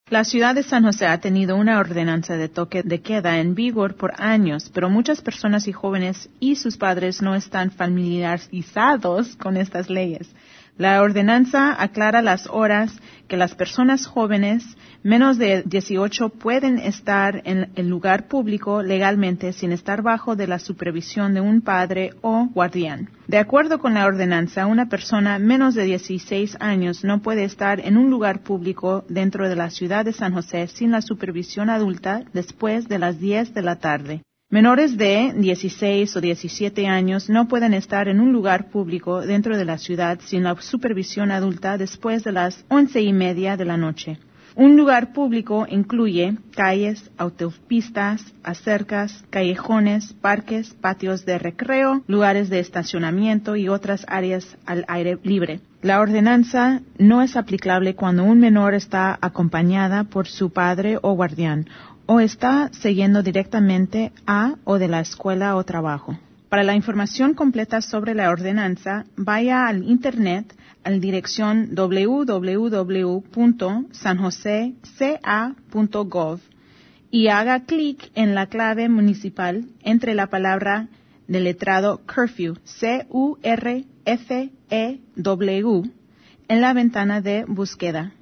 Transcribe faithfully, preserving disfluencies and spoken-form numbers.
La ciudad de San José ha tenido una ordenanza de toque de queda en vigor por años, pero muchas personas y jóvenes y sus padres no están familiarizados con estas leyes. La ordenanza aclara las horas que las personas jóvenes menos de dieciocho pueden estar en el lugar público legalmente sin estar bajo de la supervisión de un padre o guardián. De acuerdo con la ordenanza, una persona menos de dieciséis años no puede estar en un lugar público dentro de la ciudad de San José sin la supervisión adulta después de las diez de la tarde. Menores de dieciséis o diecisiete años no pueden estar en un lugar público dentro de la ciudad sin la supervisión adulta después de las once y media de la noche. Un lugar público incluye calles, autopistas, acercas, callejones, parques, patios de recreo, lugares de estacionamiento y otras áreas al aire libre. La ordenanza no es aplicable cuando un menor está acompañada por su padre o guardián o está siguiendo directamente a o de la escuela o trabajo. Para la información completa sobre la ordenanza, vaya al Internet a la dirección doble u doble u doble u punto san jose c a punto gov y haga clic en la clave municipal entre la palabra deletrado curfew, C U R F E W, en la ventana de búsqueda.